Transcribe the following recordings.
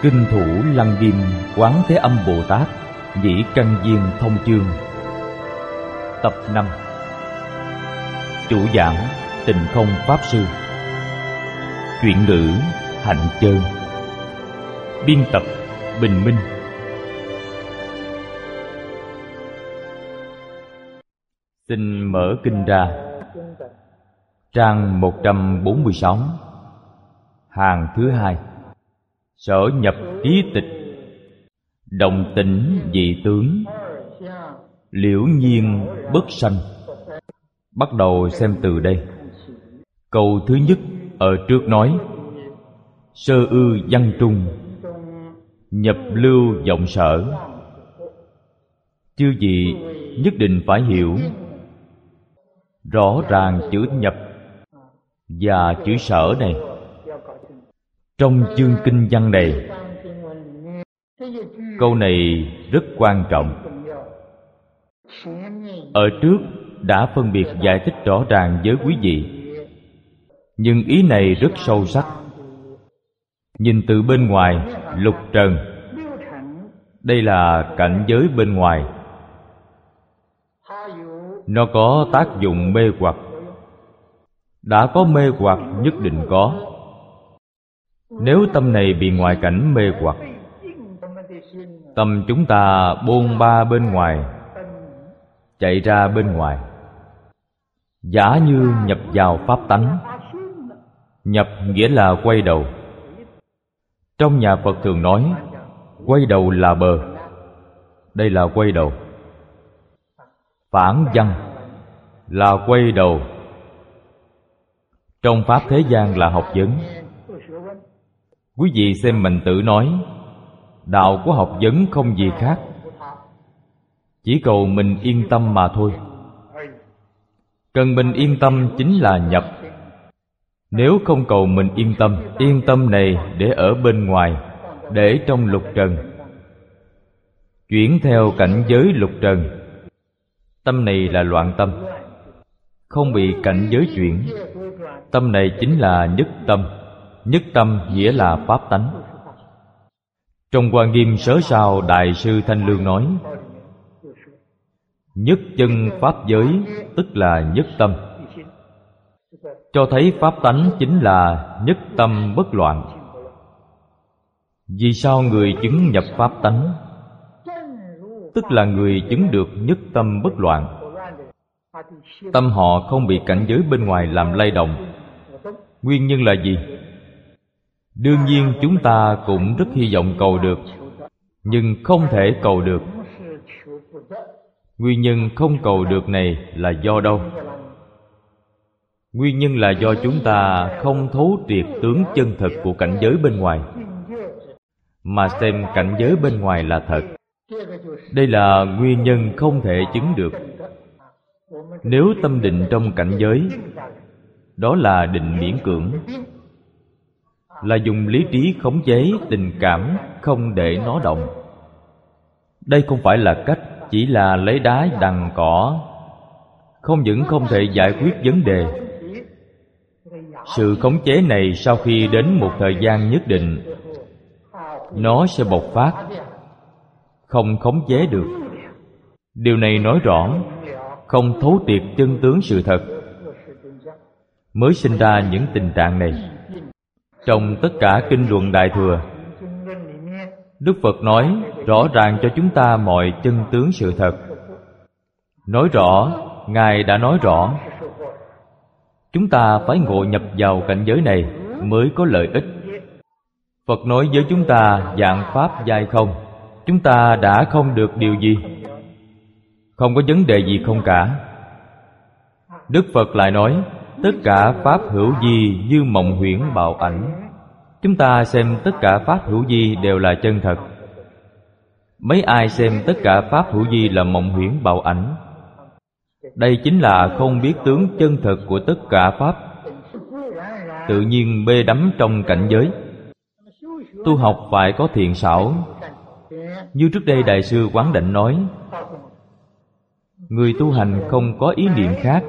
Kinh thủ Lăng Nghiêm Quán Thế Âm Bồ Tát Nhĩ Căn Viên Thông Chương. Tập 5. Chủ giảng Tịnh Không Pháp Sư. Chuyển ngữ Hạnh Chơn. Biên tập Bình Minh. Xin mở kinh ra. Trang 146, hàng thứ 2. Sở nhập ký tịch, đồng tĩnh dị tướng, liễu nhiên bất sanh. Bắt đầu xem từ đây. Câu thứ nhất ở trước nói: sơ ư văn trung, nhập lưu vọng sở. Chư vị nhất định phải hiểu rõ ràng chữ nhập và chữ sở này. Trong chương kinh văn này, câu này rất quan trọng. Ở trước đã phân biệt giải thích rõ ràng với quý vị, nhưng ý này rất sâu sắc. Nhìn từ bên ngoài, lục trần, đây là cảnh giới bên ngoài. Nó có tác dụng mê hoặc. Đã có mê hoặc nhất định có. Nếu tâm này bị ngoại cảnh mê hoặc, tâm chúng ta bôn ba bên ngoài, chạy ra bên ngoài, giả như nhập vào pháp tánh. Nhập nghĩa là quay đầu. Trong nhà Phật thường nói quay đầu là bờ. Đây là quay đầu. Phản văn là quay đầu. Trong pháp thế gian là học vấn. Quý vị xem Mạnh Tử nói, đạo của học vấn không gì khác, chỉ cầu mình yên tâm mà thôi. Cần mình yên tâm chính là nhập. Nếu không cầu mình yên tâm này để ở bên ngoài, để trong lục trần, chuyển theo cảnh giới lục trần. Tâm này là loạn tâm, không bị cảnh giới chuyển. Tâm này chính là nhất tâm. Nhất tâm nghĩa là pháp tánh. Trong Hoa Nghiêm Sớ Sao, Đại sư Thanh Lương nói: nhất chân pháp giới tức là nhất tâm, cho thấy pháp tánh chính là nhất tâm bất loạn. Vì sao người chứng nhập pháp tánh? Tức là người chứng được nhất tâm bất loạn. Tâm họ không bị cảnh giới bên ngoài làm lay động. Nguyên nhân là gì? Đương nhiên chúng ta cũng rất hy vọng cầu được, nhưng không thể cầu được. Nguyên nhân không cầu được này là do đâu? Nguyên nhân là do chúng ta không thấu triệt tướng chân thật của cảnh giới bên ngoài, mà xem cảnh giới bên ngoài là thật. Đây là nguyên nhân không thể chứng được. Nếu tâm định trong cảnh giới, đó là định miễn cưỡng, là dùng lý trí khống chế tình cảm, không để nó động. Đây không phải là cách, chỉ là lấy đá đằng cỏ, không những không thể giải quyết vấn đề. Sự khống chế này sau khi đến một thời gian nhất định, nó sẽ bộc phát, không khống chế được. Điều này nói rõ không thấu triệt chân tướng sự thật, mới sinh ra những tình trạng này. Trong tất cả kinh luận Đại Thừa, Đức Phật nói rõ ràng cho chúng ta mọi chân tướng sự thật. Nói rõ, Ngài đã nói rõ. Chúng ta phải ngộ nhập vào cảnh giới này mới có lợi ích. Phật nói với chúng ta vạn pháp giai không. Chúng ta đã không được điều gì, không có vấn đề gì không cả. Đức Phật lại nói tất cả pháp hữu vi như mộng huyễn bào ảnh. Chúng ta xem tất cả pháp hữu vi đều là chân thật. Mấy ai xem tất cả pháp hữu vi là mộng huyễn bào ảnh? Đây chính là không biết tướng chân thật của tất cả pháp, tự nhiên mê đắm trong cảnh giới. Tu học phải có thiện xảo. Như trước đây Đại sư Quán Đảnh nói, người tu hành không có ý niệm khác,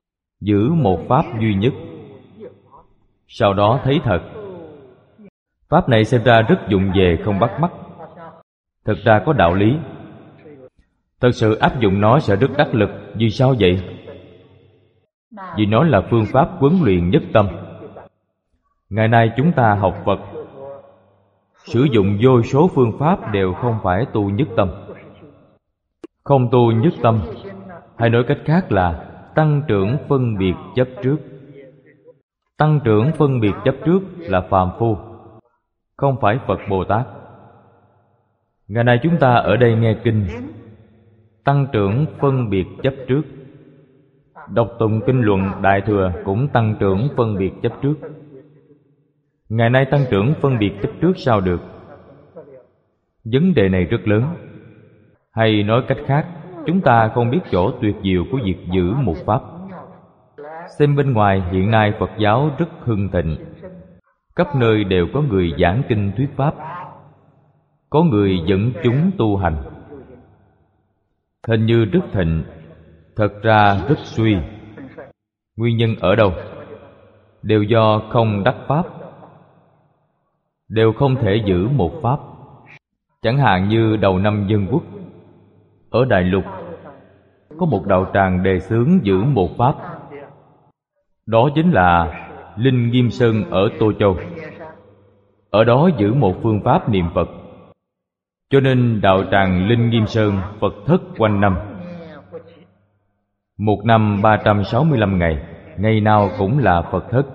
giữ một pháp duy nhất, sau đó thấy thật. Pháp này xem ra rất dụng về không bắt mắt, thực ra có đạo lý. Thật sự áp dụng nó sẽ rất đắc lực. Vì sao vậy? Vì nó là phương pháp huấn luyện nhất tâm. Ngày nay chúng ta học Phật, sử dụng vô số phương pháp đều không phải tu nhất tâm. Không tu nhất tâm, hay nói cách khác là tăng trưởng phân biệt chấp trước. Tăng trưởng phân biệt chấp trước là phàm phu, không phải Phật Bồ Tát. Ngày nay chúng ta ở đây nghe kinh, tăng trưởng phân biệt chấp trước. Đọc tụng kinh luận Đại Thừa cũng tăng trưởng phân biệt chấp trước. Ngày nay tăng trưởng phân biệt chấp trước sao được? Vấn đề này rất lớn. Hay nói cách khác, chúng ta không biết chỗ tuyệt diệu của việc giữ một pháp. Xem bên ngoài hiện nay Phật giáo rất hưng thịnh, khắp nơi đều có người giảng kinh thuyết pháp, có người dẫn chúng tu hành. Hình như rất thịnh, thật ra rất suy. Nguyên nhân ở đâu? Đều do không đắc pháp, đều không thể giữ một pháp. Chẳng hạn như đầu năm Dân Quốc, ở Đại Lục có một đạo tràng đề xướng giữ một pháp. Đó chính là Linh Nghiêm Sơn ở Tô Châu. Ở đó giữ một phương pháp niệm Phật, cho nên đạo tràng Linh Nghiêm Sơn Phật thất quanh năm. Một năm 365 ngày, ngày nào cũng là Phật thất.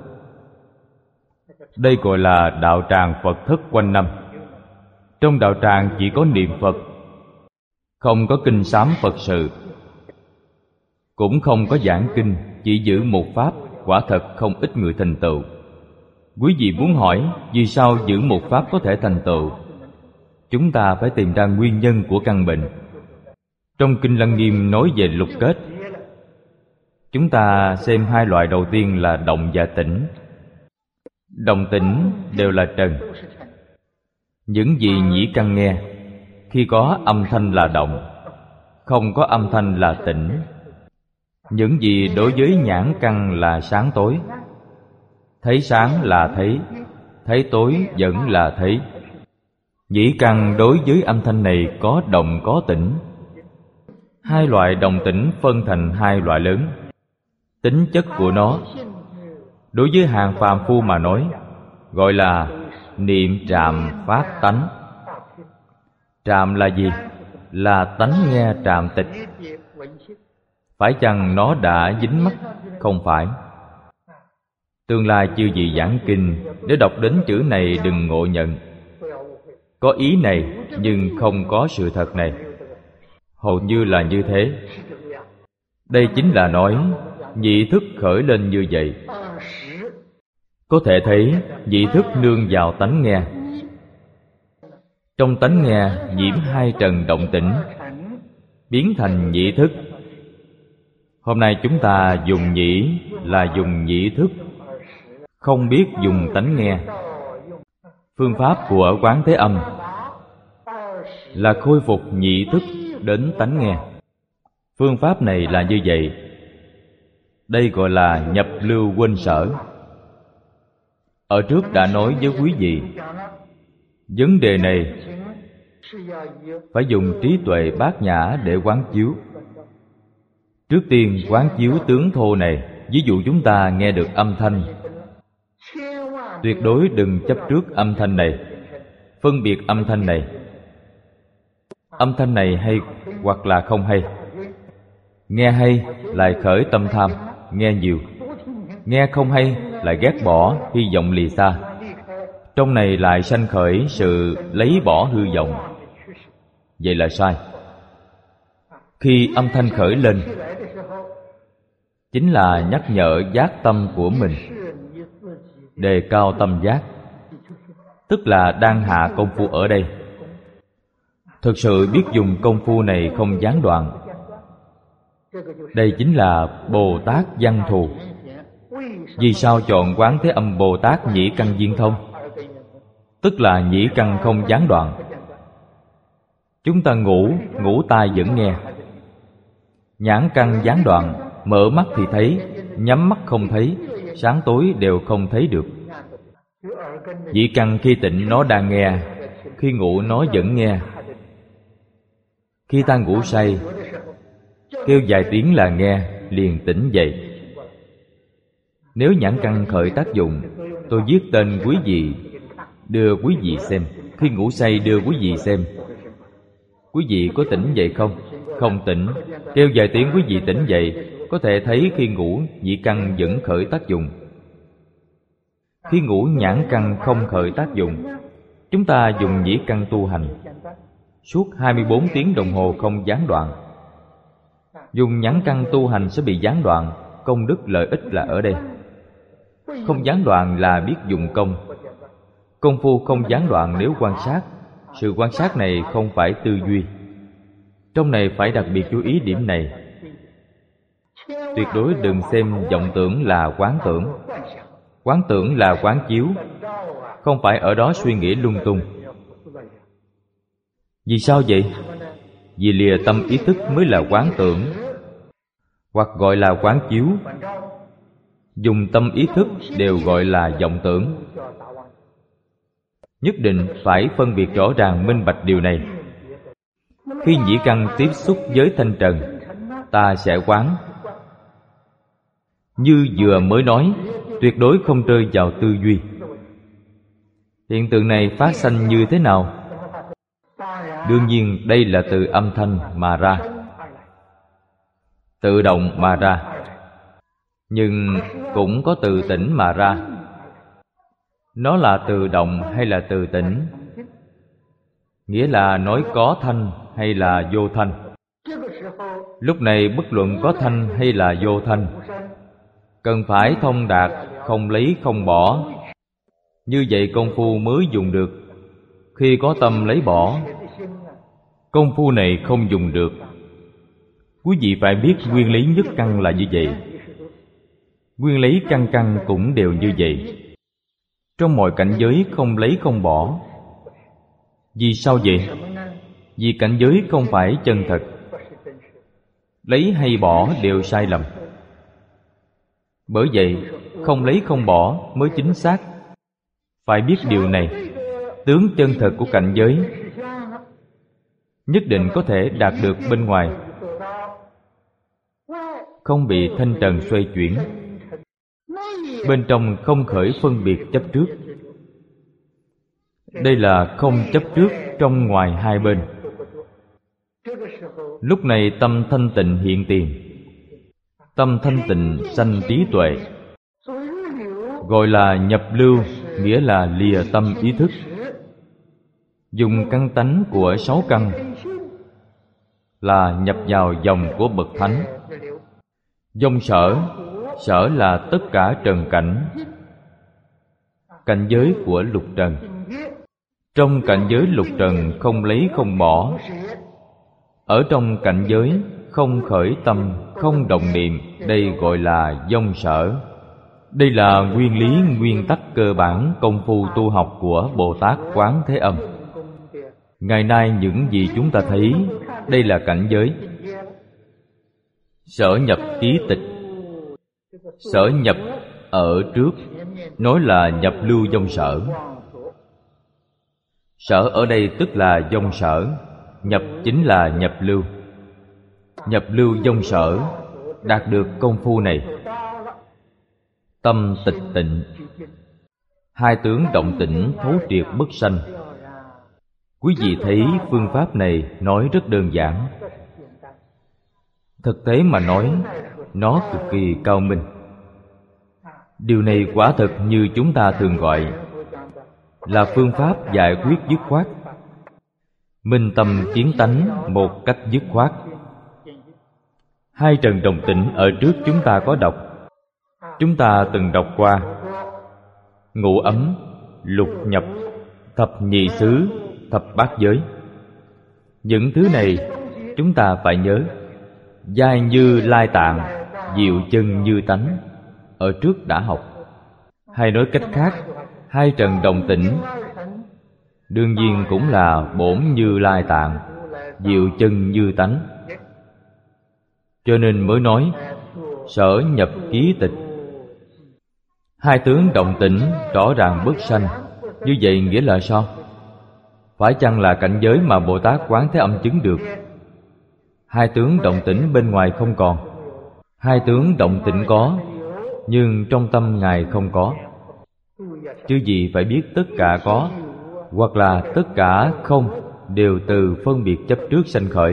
Đây gọi là đạo tràng Phật thất quanh năm. Trong đạo tràng chỉ có niệm Phật, không có kinh sám Phật sự, cũng không có giảng kinh, chỉ giữ một pháp. Quả thật không ít người thành tựu. Quý vị muốn hỏi vì sao giữ một pháp có thể thành tựu? Chúng ta phải tìm ra nguyên nhân của căn bệnh. Trong Kinh Lăng Nghiêm nói về lục kết. Chúng ta xem hai loại đầu tiên là động và tĩnh. Động tĩnh đều là trần. Những gì nhĩ căn nghe, khi có âm thanh là động, không có âm thanh là tĩnh. Những gì đối với nhãn căn là sáng tối. Thấy sáng là thấy, thấy tối vẫn là thấy. Nhĩ căn đối với âm thanh này có động có tĩnh. Hai loại động tĩnh phân thành hai loại lớn. Tính chất của nó, đối với hàng phàm phu mà nói, gọi là niệm trạm phát tánh. Trạm là gì? Là tánh nghe trạm tịch. Phải chăng nó đã dính mắt? Không phải. Tương lai chư vị giảng kinh, để đọc đến chữ này đừng ngộ nhận. Có ý này nhưng không có sự thật này. Hầu như là như thế. Đây chính là nói nhị thức khởi lên như vậy. Có thể thấy nhị thức nương vào tánh nghe. Trong tánh nghe nhiễm hai trần động tĩnh, biến thành nhị thức. Hôm nay chúng ta dùng nhĩ là dùng nhị thức, không biết dùng tánh nghe. Phương pháp của Quán Thế Âm là khôi phục nhị thức đến tánh nghe. Phương pháp này là như vậy. Đây gọi là nhập lưu quên sở. Ở trước đã nói với quý vị, vấn đề này phải dùng trí tuệ bát nhã để quán chiếu. Trước tiên quán chiếu tướng thô này. Ví dụ chúng ta nghe được âm thanh, tuyệt đối đừng chấp trước âm thanh này, phân biệt âm thanh này. Âm thanh này hay hoặc là không hay. Nghe hay lại khởi tâm tham, nghe nhiều. Nghe không hay lại ghét bỏ, hy vọng lìa xa. Trong này lại sanh khởi sự lấy bỏ hư vọng. Vậy là sai. Khi âm thanh khởi lên, chính là nhắc nhở giác tâm của mình, đề cao tâm giác, tức là đang hạ công phu ở đây. Thực sự biết dùng công phu này không gián đoạn. Đây chính là Bồ Tát Văn Thù. Vì sao chọn Quán Thế Âm Bồ Tát nhĩ căn viên thông? Tức là nhĩ căn không gián đoạn. Chúng ta ngủ tai vẫn nghe. Nhãn căn gián đoạn, mở mắt thì thấy, nhắm mắt không thấy, sáng tối đều không thấy được. Nhĩ căn khi tỉnh nó đang nghe, khi ngủ nó vẫn nghe. Khi ta ngủ say, kêu vài tiếng là nghe, liền tỉnh dậy. Nếu nhãn căn khởi tác dụng, tôi viết tên quý vị, đưa quý vị xem. Khi ngủ say đưa quý vị xem. Quý vị có tỉnh dậy không? Không tỉnh. Kêu vài tiếng quý vị tỉnh dậy. Có thể thấy khi ngủ nhĩ căn vẫn khởi tác dụng. Khi ngủ nhãn căn không khởi tác dụng. Chúng ta dùng nhĩ căn tu hành suốt 24 tiếng đồng hồ không gián đoạn. Dùng nhãn căn tu hành sẽ bị gián đoạn. Công đức lợi ích là ở đây. Không gián đoạn là biết dùng công. Công phu không gián đoạn nếu quan sát. Sự quan sát này không phải tư duy. Trong này phải đặc biệt chú ý điểm này. Tuyệt đối đừng xem vọng tưởng là quán tưởng. Quán tưởng là quán chiếu, không phải ở đó suy nghĩ lung tung. Vì sao vậy? Vì lìa tâm ý thức mới là quán tưởng, hoặc gọi là quán chiếu. Dùng tâm ý thức đều gọi là vọng tưởng. Nhất định phải phân biệt rõ ràng minh bạch điều này. Khi nhĩ căn tiếp xúc với thanh trần, ta sẽ quán. Như vừa mới nói, tuyệt đối không rơi vào tư duy. Hiện tượng này phát sanh như thế nào? Đương nhiên đây là từ âm thanh mà ra, tự động mà ra. Nhưng cũng có từ tỉnh mà ra. Nó là từ động hay là từ tỉnh? Nghĩa là nói có thanh hay là vô thanh. Lúc này bất luận có thanh hay là vô thanh, cần phải thông đạt, không lấy không bỏ. Như vậy công phu mới dùng được. Khi có tâm lấy bỏ, công phu này không dùng được. Quý vị phải biết nguyên lý nhất căn là như vậy. Nguyên lý căn căn cũng đều như vậy. Trong mọi cảnh giới không lấy không bỏ. Vì sao vậy? Vì cảnh giới không phải chân thật. Lấy hay bỏ đều sai lầm. Bởi vậy không lấy không bỏ mới chính xác. Phải biết điều này. Tướng chân thật của cảnh giới nhất định có thể đạt được bên ngoài, không bị thanh trần xoay chuyển. Bên trong không khởi phân biệt chấp trước. Đây là không chấp trước trong ngoài hai bên. Lúc này tâm thanh tịnh hiện tiền. Tâm thanh tịnh sanh trí tuệ. Gọi là nhập lưu, nghĩa là lìa tâm ý thức. Dùng căn tánh của 6 căn là nhập vào dòng của bậc thánh. Dòng sở, sở là tất cả trần cảnh, cảnh giới của lục trần. Trong cảnh giới lục trần không lấy không bỏ. Ở trong cảnh giới không khởi tâm, không động niệm, đây gọi là dòng sở. Đây là nguyên lý, nguyên tắc cơ bản công phu tu học của Bồ Tát Quán Thế Âm. Ngày nay những gì chúng ta thấy, đây là cảnh giới. Sở nhập ký tịch. Sở nhập ở trước, nói là nhập lưu dòng sở. Sở ở đây tức là dòng sở, nhập chính là nhập lưu. Nhập lưu dòng sở, đạt được công phu này. Tâm tịch tịnh, hai tướng động tĩnh thấu triệt bất sanh. Quý vị thấy phương pháp này nói rất đơn giản. Thực tế mà nói, nó cực kỳ cao minh. Điều này quả thực như chúng ta thường gọi là phương pháp giải quyết dứt khoát, minh tâm kiến tánh một cách dứt khoát. Hai trần đồng tĩnh ở trước chúng ta có đọc. Chúng ta từng đọc qua ngũ ấm, lục nhập, thập nhị xứ, thập bát giới. Những thứ này chúng ta phải nhớ. Giai như lai tạng, diệu chân như tánh, ở trước đã học. Hay nói cách khác, hai trần đồng tĩnh đương nhiên cũng là bổn như lai tạng, diệu chân như tánh. Cho nên mới nói sở nhập ký tịch. Hai tướng động tĩnh rõ ràng bất sanh, Như vậy nghĩa là sao? Phải chăng là cảnh giới mà Bồ Tát Quán Thế Âm chứng được? Hai tướng động tĩnh bên ngoài không còn. Hai tướng động tĩnh có, nhưng trong tâm Ngài không có. Chứ gì phải biết tất cả có, hoặc là tất cả không, đều từ phân biệt chấp trước sanh khởi.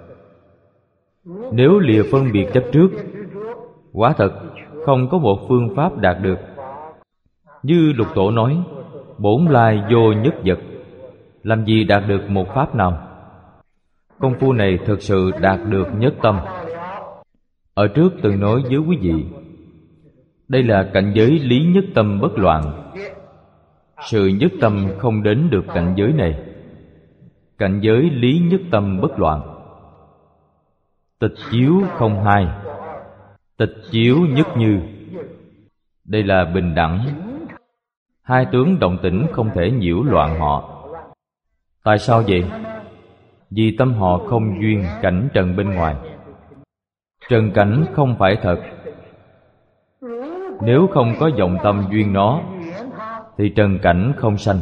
Nếu lìa phân biệt chấp trước, quả thật không có một phương pháp đạt được. Như Lục Tổ nói, bổn lai vô nhất vật, làm gì đạt được một pháp nào? Công phu này thực sự đạt được nhất tâm. Ở trước từng nói với quý vị, đây là cảnh giới lý nhất tâm bất loạn. Sự nhất tâm không đến được cảnh giới này. Cảnh giới lý nhất tâm bất loạn. Tịch chiếu không hai, tịch chiếu nhất như. Đây là bình đẳng. Hai tướng động tĩnh không thể nhiễu loạn họ. Tại sao vậy? Vì tâm họ không duyên cảnh trần bên ngoài. Trần cảnh không phải thật. Nếu không có vọng tâm duyên nó, thì trần cảnh không sanh.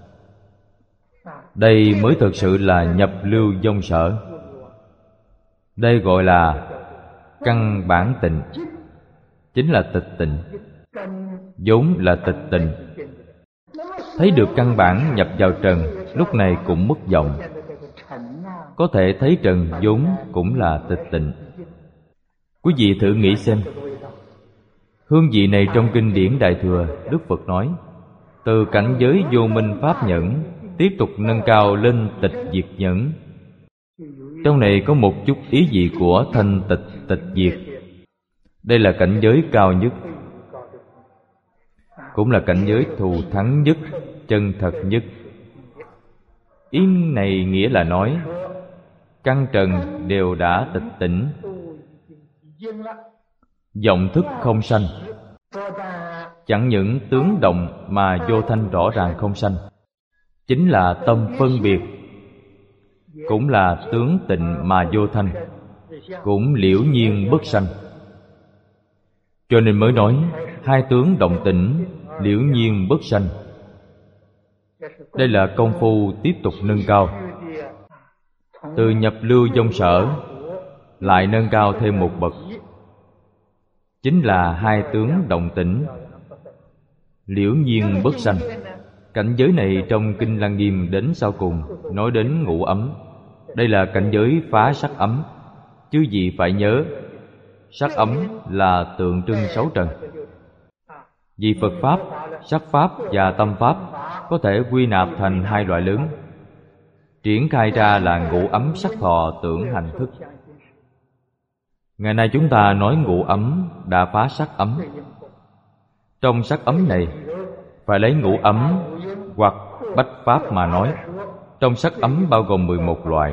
Đây mới thực sự là nhập lưu vong sở. Đây gọi là căn bản tịnh, chính là tịch tịnh, vốn là tịch tịnh. Thấy được căn bản nhập vào trần, lúc này cũng mất vọng. Có thể thấy trần vốn cũng là tịch tịnh. Quý vị thử nghĩ xem, hương vị này trong kinh điển Đại Thừa, Đức Phật nói, từ cảnh giới vô minh pháp nhẫn tiếp tục nâng cao lên tịch diệt nhẫn. Trong này có một chút ý vị của thanh tịch tịch diệt. Đây là cảnh giới cao nhất, cũng là cảnh giới thù thắng nhất, chân thật nhất. Ý này nghĩa là nói, căn trần đều đã tịch tỉnh, vọng thức không sanh. Chẳng những tướng động mà vô thanh rõ ràng không sanh, chính là tâm phân biệt, cũng là tướng tịnh mà vô thanh, cũng liễu nhiên bất sanh. Cho nên mới nói hai tướng động tĩnh, liễu nhiên bất sanh. Đây là công phu tiếp tục nâng cao. Từ nhập lưu vong sở lại nâng cao thêm một bậc, chính là hai tướng động tĩnh, liễu nhiên bất sanh. Cảnh giới này trong Kinh Lăng Nghiêm đến sau cùng nói đến ngũ ấm. Đây là cảnh giới phá sắc ấm. Chứ gì phải nhớ, sắc ấm là tượng trưng sáu trần. Vì Phật Pháp, sắc Pháp và tâm Pháp có thể quy nạp thành hai loại lớn. Triển khai ra là ngũ ấm sắc thọ tưởng hành thức. Ngày nay chúng ta nói ngũ ấm đã phá sắc ấm. Trong sắc ấm này phải lấy ngũ ấm hoặc bách pháp mà nói. Trong sắc ấm bao gồm 11 loại.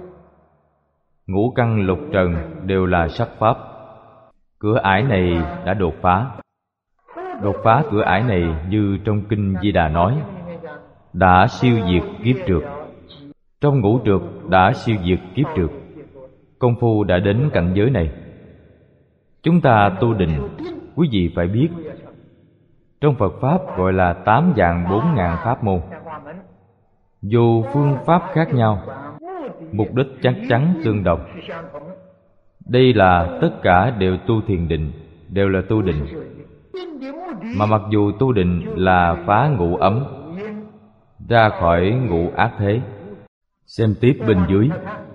Ngũ căn lục trần đều là sắc pháp. Cửa ải này đã đột phá. Đột phá cửa ải này như trong Kinh Di Đà nói, đã siêu diệt kiếp trượt. Trong ngũ trượt đã siêu diệt kiếp trượt. Công phu đã đến cảnh giới này. Chúng ta tu định, quý vị phải biết, trong Phật Pháp gọi là 8 vạn 4 ngàn pháp môn. Dù phương pháp khác nhau, mục đích chắc chắn tương đồng. Đây là tất cả đều tu thiền định, đều là tu định. Mà mặc dù tu định là phá ngũ ấm, ra khỏi ngũ ác thế. Xem tiếp bên dưới.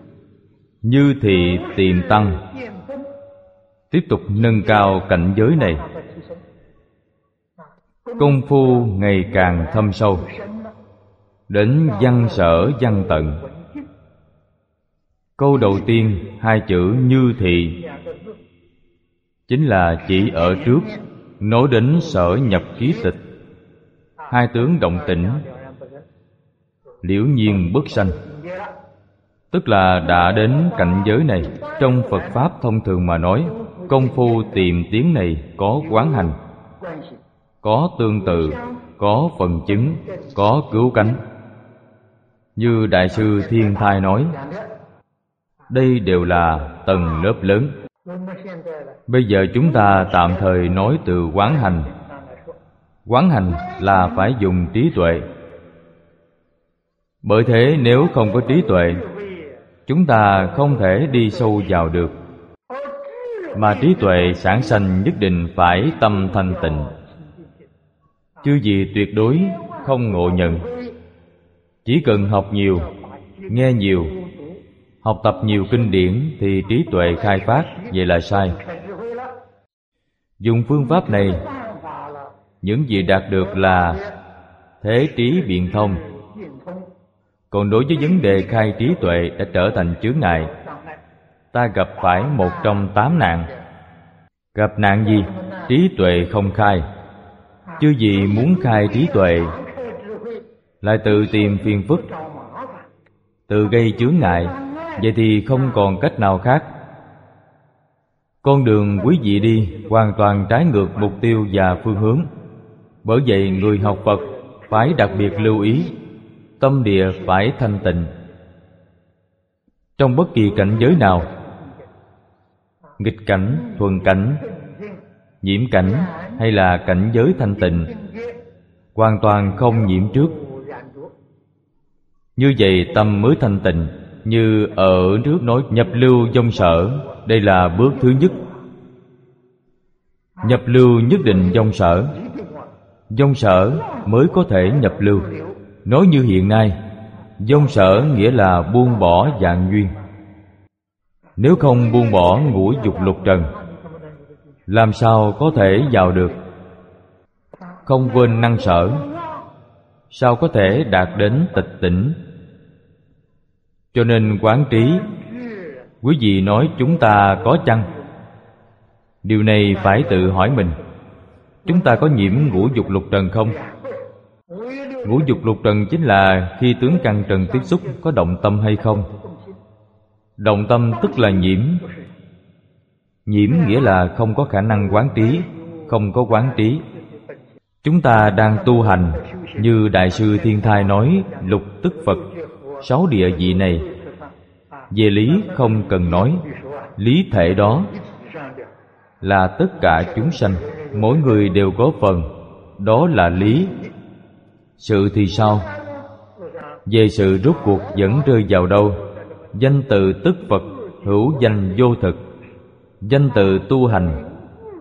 Như thị tìm tăng, tiếp tục nâng cao cảnh giới này. Công phu ngày càng thâm sâu, đến văn sở văn tận. Câu đầu tiên hai chữ như thị chính là chỉ ở trước nói đến sở nhập ký tịch. Hai tướng động tĩnh, liễu nhiên bất sanh, tức là đã đến cảnh giới này. Trong Phật Pháp thông thường mà nói, công phu tìm tiến này có quán hành, có tương tự, có phần chứng, có cứu cánh. Như Đại sư Thiên Thai nói, đây đều là tầng lớp lớn. Bây giờ chúng ta tạm thời nói từ quán hành. Quán hành là phải dùng trí tuệ, Bởi thế nếu không có trí tuệ, chúng ta không thể đi sâu vào được. Mà trí tuệ sản sanh nhất định phải tâm thanh tịnh. Chứ gì tuyệt đối không ngộ nhận. Chỉ cần học nhiều, nghe nhiều, học tập nhiều kinh điển thì trí tuệ khai phát, vậy là sai. Dùng phương pháp này, những gì đạt được là thế trí biện thông. Còn đối với vấn đề khai trí tuệ đã trở thành chướng ngại. Ta gặp phải một trong 8 nạn. Gặp nạn gì? Trí tuệ không khai. Chứ gì muốn khai trí tuệ lại tự tìm phiền phức, tự gây chướng ngại, vậy thì không còn cách nào khác. Con đường quý vị đi hoàn toàn trái ngược mục tiêu và phương hướng. Bởi vậy người học Phật phải đặc biệt lưu ý, tâm địa phải thanh tịnh. Trong bất kỳ cảnh giới nào, nghịch cảnh, thuần cảnh, nhiễm cảnh hay là cảnh giới thanh tịnh, hoàn toàn không nhiễm trước. Như vậy tâm mới thanh tịnh. Như ở trước nói nhập lưu vong sở, đây là bước thứ nhất. Nhập lưu nhất định vong sở. Vong sở mới có thể nhập lưu. Nói như hiện nay, vong sở nghĩa là buông bỏ vạn duyên. Nếu không buông bỏ ngũ dục lục trần, làm sao có thể vào được? Không quên năng sở, sao có thể đạt đến tịch tỉnh? Cho nên quán trí, quý vị nói chúng ta có chăng? Điều này phải tự hỏi mình. Chúng ta có nhiễm ngũ dục lục trần không? Ngũ dục lục trần chính là khi tướng căn trần tiếp xúc có động tâm hay không. Động tâm tức là nhiễm. Nhiễm nghĩa là không có khả năng quán trí, không có quán trí. Chúng ta đang tu hành, như Đại sư Thiên Thai nói, lục tức Phật, 6 địa vị này. Về lý không cần nói, lý thể đó là tất cả chúng sanh, mỗi người đều có phần, đó là lý. Sự thì sao? Về sự rốt cuộc vẫn rơi vào đâu? Danh từ tức Phật, hữu danh vô thực. Danh từ tu hành,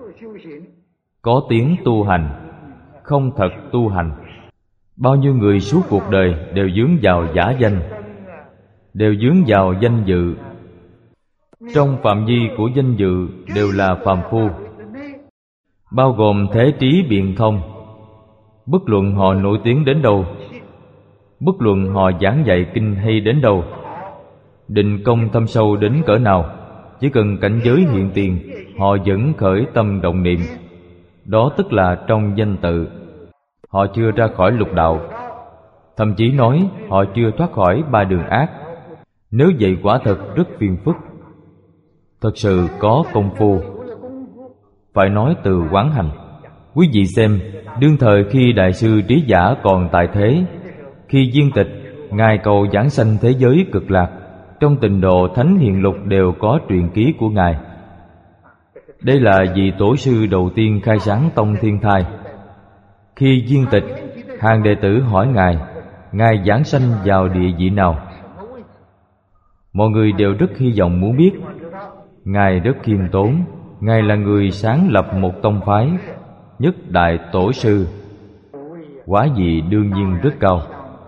có tiếng tu hành, không thật tu hành. Bao nhiêu người suốt cuộc đời đều vướng vào giả danh, đều vướng vào danh dự. Trong phạm vi của danh dự đều là phàm phu, bao gồm thế trí biện thông. Bất luận họ nổi tiếng đến đâu, bất luận họ giảng dạy kinh hay đến đâu, định công thâm sâu đến cỡ nào, chỉ cần cảnh giới hiện tiền, họ vẫn khởi tâm động niệm. Đó tức là trong danh tự. Họ chưa ra khỏi lục đạo, thậm chí nói họ chưa thoát khỏi 3 đường ác. Nếu vậy quả thật rất phiền phức. Thật sự có công phu. Phải nói từ quán hành. Quý vị xem, đương thời khi Đại sư Trí Giả còn tại thế, khi viên tịch, Ngài cầu giảng sanh thế giới cực lạc. Trong Tịnh Độ Thánh Hiền Lục đều có truyện ký của Ngài. Đây là vị tổ sư đầu tiên khai sáng tông Thiên Thai. Khi viên tịch, hàng đệ tử hỏi Ngài giảng sanh vào địa vị nào? Mọi người đều rất hy vọng muốn biết. Ngài rất khiêm tốn. Ngài là người sáng lập một tông phái, nhất đại tổ sư, quả vị đương nhiên rất cao.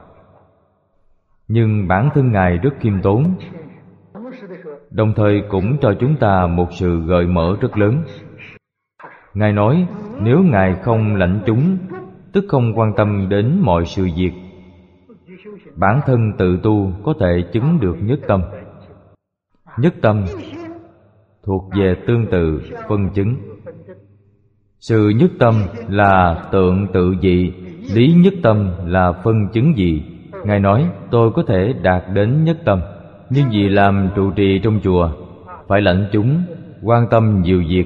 Nhưng bản thân Ngài rất khiêm tốn, đồng thời cũng cho chúng ta một sự gợi mở rất lớn. Ngài nói nếu Ngài không lãnh chúng, tức không quan tâm đến mọi sự việc, bản thân tự tu có thể chứng được nhất tâm. Nhất tâm thuộc về tương tự phân chứng. Sự nhất tâm là tượng tự vị, lý nhất tâm là phân chứng vị. Ngài nói tôi có thể đạt đến nhất tâm, nhưng vì làm trụ trì trong chùa phải lãnh chúng, quan tâm nhiều việc,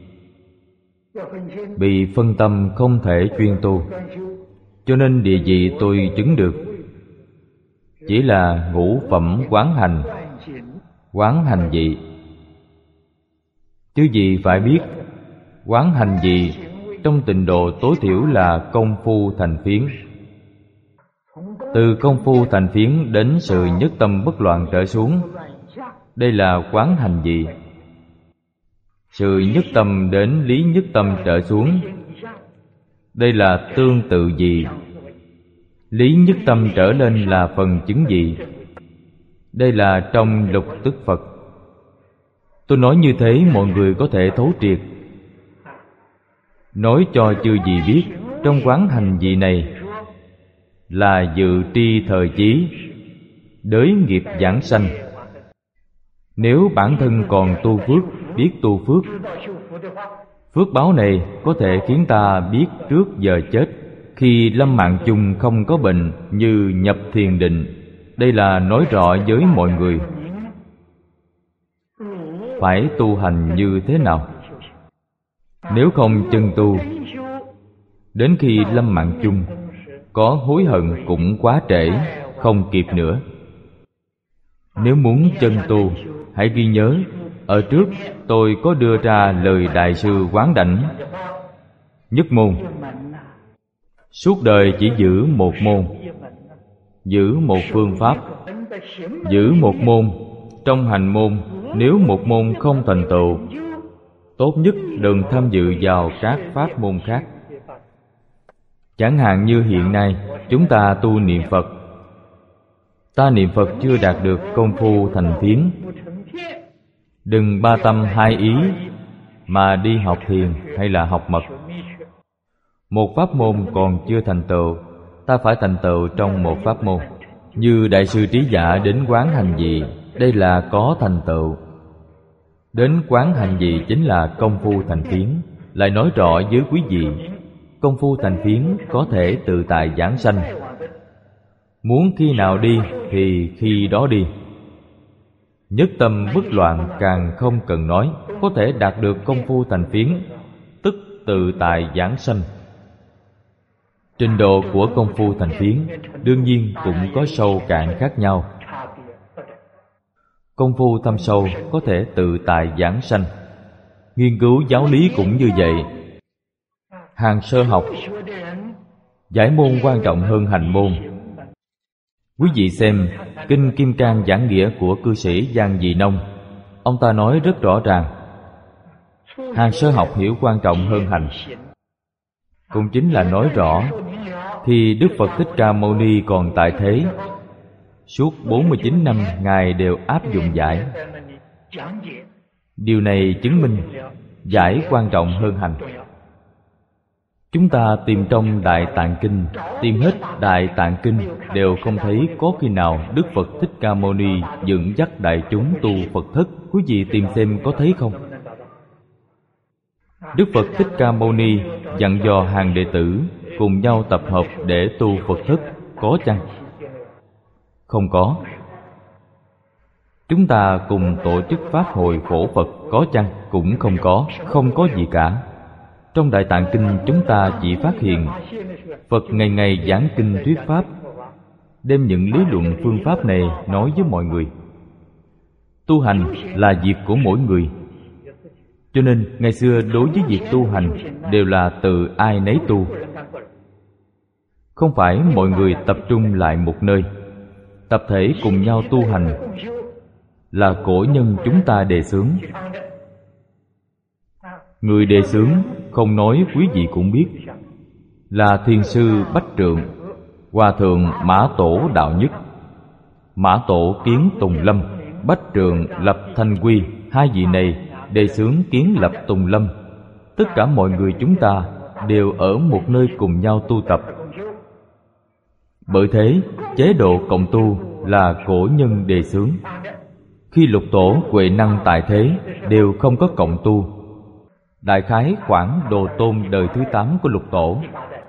bị phân tâm không thể chuyên tu, cho nên địa vị tôi chứng được chỉ là ngũ phẩm quán hành vị. Chứ gì phải biết, quán hành vị trong Tịnh Độ tối thiểu là công phu thành phiến. Từ công phu thành phiến đến sự nhất tâm bất loạn trở xuống, đây là quán hành gì? Sự nhất tâm đến lý nhất tâm trở xuống, đây là tương tự gì? Lý nhất tâm trở lên là phần chứng gì? Đây là trong lục tức Phật. Tôi nói như thế mọi người có thể thấu triệt. Nói cho chư vị biết, trong quán hành vị này là dự tri thời chí, đới nghiệp giảng sanh. Nếu bản thân còn tu phước, biết tu phước, phước báo này có thể khiến ta biết trước giờ chết, khi lâm mạng chung không có bệnh, như nhập thiền định. Đây là nói rõ với mọi người phải tu hành như thế nào. Nếu không chân tu, đến khi lâm mạng chung, có hối hận cũng quá trễ, không kịp nữa. Nếu muốn chân tu, hãy ghi nhớ, ở trước tôi có đưa ra lời Đại sư Quán Đảnh: nhất môn. Suốt đời chỉ giữ một môn, giữ một phương pháp, giữ một môn. Trong hành môn, nếu một môn không thành tựu, tốt nhất đừng tham dự vào các pháp môn khác. Chẳng hạn như hiện nay chúng ta tu niệm Phật, ta niệm Phật chưa đạt được công phu thành phiến, đừng ba tâm hai ý mà đi học thiền hay là học mật. Một pháp môn còn chưa thành tựu, ta phải thành tựu trong một pháp môn. Như Đại sư Trí Giả đến quán hành vị, đây là có thành tựu. Đến quán hành vị chính là công phu thành phiến. Lại nói rõ với quý vị, công phu thành phiến có thể tự tại giảng sanh. Muốn khi nào đi thì khi đó đi. Nhất tâm bất loạn càng không cần nói, có thể đạt được công phu thành phiến, tức tự tại giảng sanh. Trình độ của công phu thành phiến đương nhiên cũng có sâu cạn khác nhau. Công phu thâm sâu có thể tự tại giảng sanh. Nghiên cứu giáo lý cũng như vậy. Hàng sơ học, giải môn quan trọng hơn hành môn. Quý vị xem Kinh Kim Cang Giảng Nghĩa của cư sĩ Giang Dị Nông, ông ta nói rất rõ ràng, hàng sơ học hiểu quan trọng hơn hành. Cũng chính là nói rõ, khi Đức Phật Thích Ca Mâu Ni còn tại thế, suốt 49 năm Ngài đều áp dụng giải. Điều này chứng minh giải quan trọng hơn hành. Chúng ta tìm trong Đại Tạng Kinh, tìm hết Đại Tạng Kinh đều không thấy có khi nào Đức Phật Thích Ca Mâu Ni dẫn dắt đại chúng tu Phật thức. Quý vị tìm xem có thấy không? Đức Phật Thích Ca Mâu Ni dặn dò hàng đệ tử cùng nhau tập hợp để tu Phật thức, có chăng? Không có. Chúng ta cùng tổ chức pháp hội phổ Phật, có chăng? Cũng không có, không có gì cả. Trong Đại Tạng Kinh chúng ta chỉ phát hiện Phật ngày ngày giảng kinh thuyết pháp, đem những lý luận phương pháp này nói với mọi người. Tu hành là việc của mỗi người, cho nên ngày xưa đối với việc tu hành đều là tự ai nấy tu, không phải mọi người tập trung lại một nơi, tập thể cùng nhau tu hành, là cổ nhân chúng ta đề xướng. Người đề xướng không nói quý vị cũng biết, là Thiền sư Bách Trượng, Hòa thượng Mã Tổ Đạo Nhất. Mã Tổ kiến Tùng Lâm, Bách Trượng lập Thanh Quy. Hai vị này đề xướng kiến lập Tùng Lâm. Tất cả mọi người chúng ta đều ở một nơi cùng nhau tu tập. Bởi thế, chế độ cộng tu là cổ nhân đề xướng. Khi Lục Tổ Huệ Năng tại thế đều không có cộng tu. Đại khái khoảng Đồ Tôn đời thứ 8 của Lục Tổ.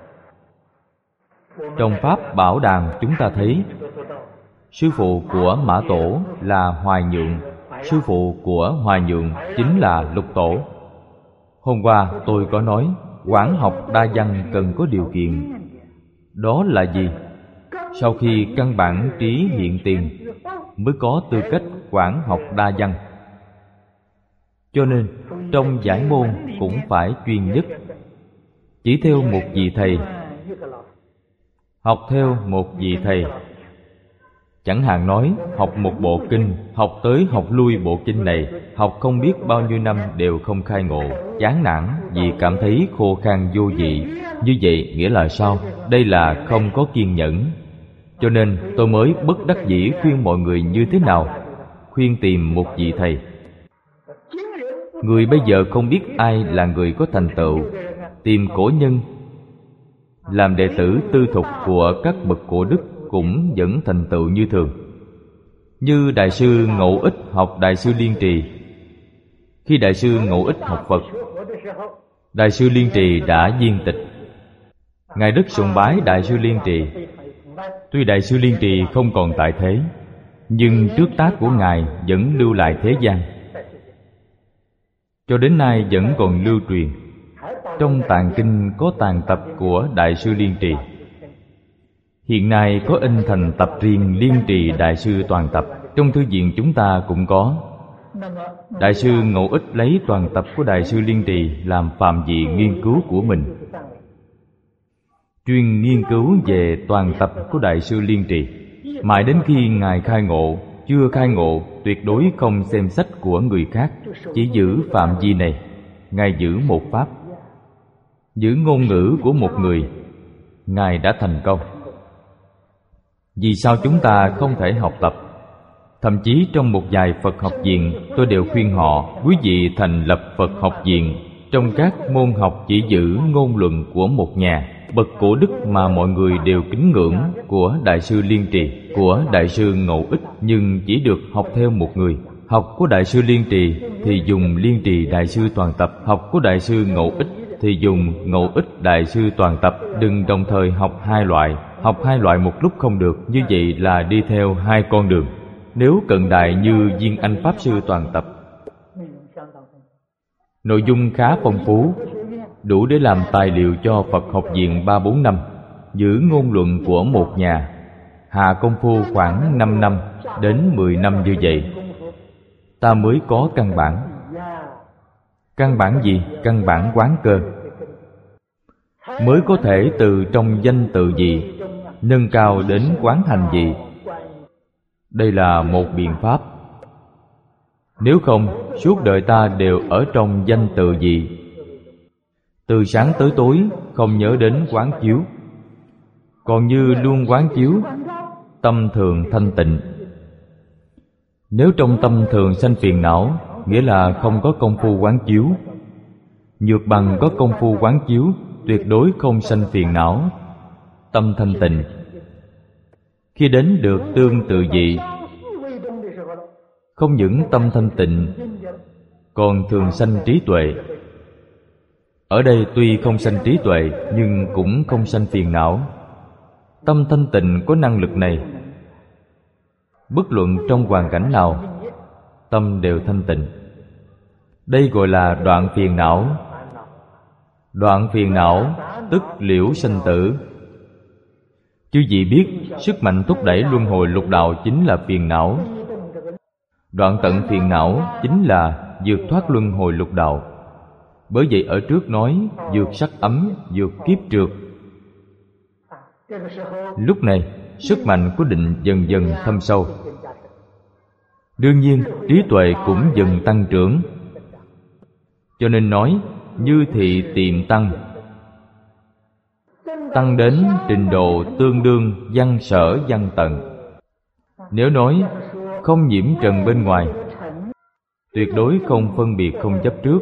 Trong Pháp Bảo Đàn chúng ta thấy sư phụ của Mã Tổ là Hoài Nhượng, sư phụ của Hoài Nhượng chính là Lục Tổ. Hôm qua tôi có nói quán học đa văn cần có điều kiện. Đó là gì? Sau khi căn bản trí hiện tiền mới có tư cách quán học đa văn. Cho nên trong giải môn cũng phải chuyên nhất. Chỉ theo một vị thầy học theo một vị thầy. Chẳng hạn nói học một bộ kinh, học tới học lui bộ kinh này, học không biết bao nhiêu năm đều không khai ngộ, chán nản vì cảm thấy khô khan vô vị. Như vậy nghĩa là sao? Đây là không có kiên nhẫn. Cho nên tôi mới bất đắc dĩ khuyên mọi người như thế nào? Khuyên tìm một vị thầy. Người bây giờ không biết ai là người có thành tựu, tìm cổ nhân làm đệ tử tư thục của các bậc cổ đức cũng vẫn thành tựu như thường. Như Đại sư Ngẫu Ích học Đại sư Liên Trì. Khi Đại sư Ngẫu Ích học Phật, Đại sư Liên Trì đã viên tịch. Ngài rất sùng bái Đại sư Liên Trì. Tuy Đại sư Liên Trì không còn tại thế, nhưng trước tác của Ngài vẫn lưu lại thế gian, cho đến nay vẫn còn lưu truyền. Trong tạng kinh có tạng tập của Đại sư Liên Trì. Hiện nay có in thành tập riêng Liên Trì Đại sư toàn tập. Trong thư viện chúng ta cũng có. Đại sư Ngẫu Ích lấy toàn tập của Đại sư Liên Trì làm phạm vi nghiên cứu của mình, chuyên nghiên cứu về toàn tập của Đại sư Liên Trì. Mãi đến khi Ngài khai ngộ, chưa khai ngộ, tuyệt đối không xem sách của người khác, chỉ giữ phạm vi này. Ngài giữ một pháp, giữ ngôn ngữ của một người, Ngài đã thành công. Vì sao chúng ta không thể học tập? Thậm chí trong một vài Phật học viện, tôi đều khuyên họ, quý vị thành lập Phật học viện. Trong các môn học chỉ giữ ngôn luận của một nhà, bậc cổ đức mà mọi người đều kính ngưỡng, của Đại sư Liên Trì, của Đại sư Ngẫu Ích, nhưng chỉ được học theo một người. Học của Đại sư Liên Trì thì dùng Liên Trì Đại sư toàn tập, học của Đại sư Ngẫu Ích thì dùng Ngẫu Ích Đại sư toàn tập. Đừng đồng thời học hai loại. Học hai loại một lúc không được, như vậy là đi theo hai con đường. Nếu cận đại như Viên Anh Pháp Sư toàn tập, nội dung khá phong phú, đủ để làm tài liệu cho Phật học viện 3-4 năm. Giữ ngôn luận của một nhà, hạ công phu khoảng 5 năm đến 10 năm như vậy, ta mới có căn bản. Căn bản gì? Căn bản quán cơ. Mới có thể từ trong danh tự gì nâng cao đến quán hành gì. Đây là một biện pháp. Nếu không, suốt đời ta đều ở trong danh tự gì, từ sáng tới tối không nhớ đến quán chiếu. Còn như luôn quán chiếu, tâm thường thanh tịnh. Nếu trong tâm thường sanh phiền não, nghĩa là không có công phu quán chiếu. Nhược bằng có công phu quán chiếu, tuyệt đối không sanh phiền não, tâm thanh tịnh. Khi đến được tương tự vị, không những tâm thanh tịnh, còn thường sanh trí tuệ. Ở đây tuy không sanh trí tuệ, nhưng cũng không sanh phiền não. Tâm thanh tịnh có năng lực này, bất luận trong hoàn cảnh nào, tâm đều thanh tịnh. Đây gọi là đoạn phiền não. Đoạn phiền não tức liễu sanh tử. Chư vị biết, sức mạnh thúc đẩy luân hồi lục đạo chính là phiền não. Đoạn tận phiền não chính là vượt thoát luân hồi lục đạo. Bởi vậy ở trước nói vượt sắc ấm, vượt kiếp trượt. Lúc này sức mạnh của định dần dần thâm sâu. Đương nhiên trí tuệ cũng dần tăng trưởng. Cho nên nói như thị tiệm tăng, tăng đến trình độ tương đương văn sở văn tận. Nếu nói không nhiễm trần bên ngoài, tuyệt đối không phân biệt, không chấp trước,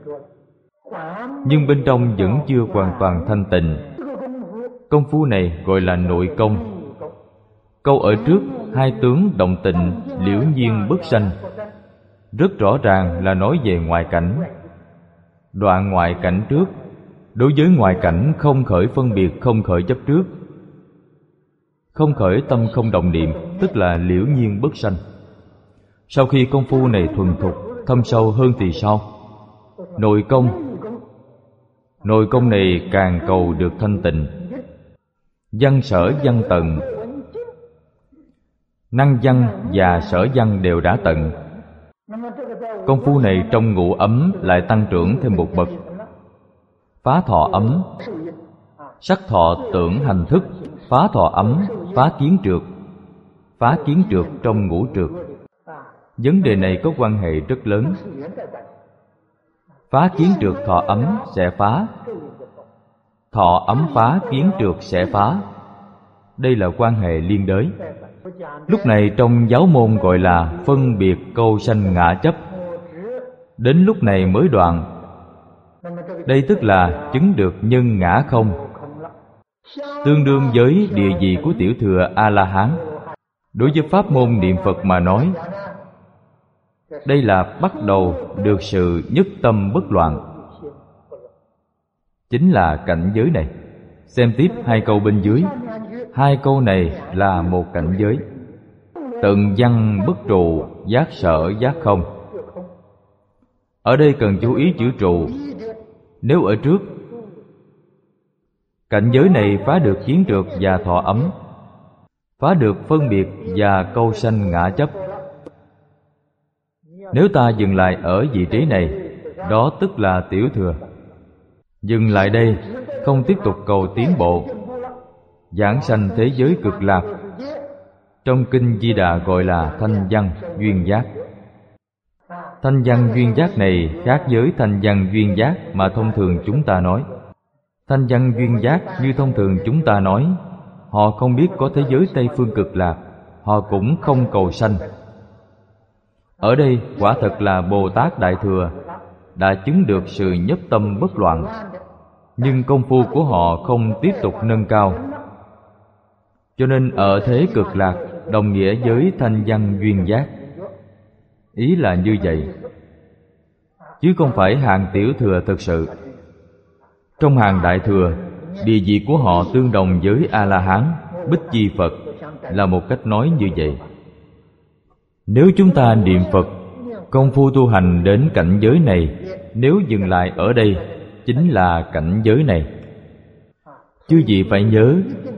nhưng bên trong vẫn chưa hoàn toàn thanh tịnh. Công phu này gọi là nội công. Câu ở trước hai tướng động tịnh liễu nhiên bất sanh, rất rõ ràng là nói về ngoại cảnh. Đoạn ngoại cảnh trước, đối với ngoại cảnh không khởi phân biệt, không khởi chấp trước, không khởi tâm không động niệm, tức là liễu nhiên bất sanh. Sau khi công phu này thuần thục, thâm sâu hơn thì sao? Nội công. Nội công này càng cầu được thanh tịnh. Văn sở văn tận, năng văn và sở văn đều đã tận. Công phu này trong ngũ ấm lại tăng trưởng thêm một bậc. Phá thọ ấm, sắc thọ tưởng hành thức, phá thọ ấm, phá kiến trược. Phá kiến trược trong ngũ trược. Vấn đề này có quan hệ rất lớn. Phá kiến trược thọ ấm sẽ phá, thọ ấm phá kiến trược sẽ phá. Đây là quan hệ liên đới. Lúc này trong giáo môn gọi là phân biệt câu sanh ngã chấp. Đến lúc này mới đoạn. Đây tức là chứng được nhân ngã không, tương đương với địa vị của tiểu thừa A-la-hán. Đối với pháp môn niệm Phật mà nói, đây là bắt đầu được sự nhất tâm bất loạn, chính là cảnh giới này. Xem tiếp hai câu bên dưới. Hai câu này là một cảnh giới. Tận văn bất trụ, giác sở giác không. Ở đây cần chú ý chữ trụ. Nếu ở trước, cảnh giới này phá được kiến trược và thọ ấm, phá được phân biệt và câu sanh ngã chấp. Nếu ta dừng lại ở vị trí này, đó tức là tiểu thừa. Dừng lại đây, không tiếp tục cầu tiến bộ, giảng sanh thế giới cực lạc. Trong kinh Di Đà gọi là thanh văn duyên giác. Thanh văn duyên giác này khác với thanh văn duyên giác mà thông thường chúng ta nói. Thanh văn duyên giác như thông thường chúng ta nói, họ không biết có thế giới Tây Phương cực lạc, họ cũng không cầu sanh. Ở đây quả thật là Bồ Tát Đại Thừa đã chứng được sự nhất tâm bất loạn, nhưng công phu của họ không tiếp tục nâng cao. Cho nên ở thế cực lạc đồng nghĩa với thanh văn duyên giác. Ý là như vậy, chứ không phải hàng tiểu thừa thực sự. Trong hàng đại thừa, địa vị của họ tương đồng với A-la-hán, Bích Chi Phật, là một cách nói như vậy. Nếu chúng ta niệm Phật, công phu tu hành đến cảnh giới này, nếu dừng lại ở đây, chính là cảnh giới này. Chư vị phải nhớ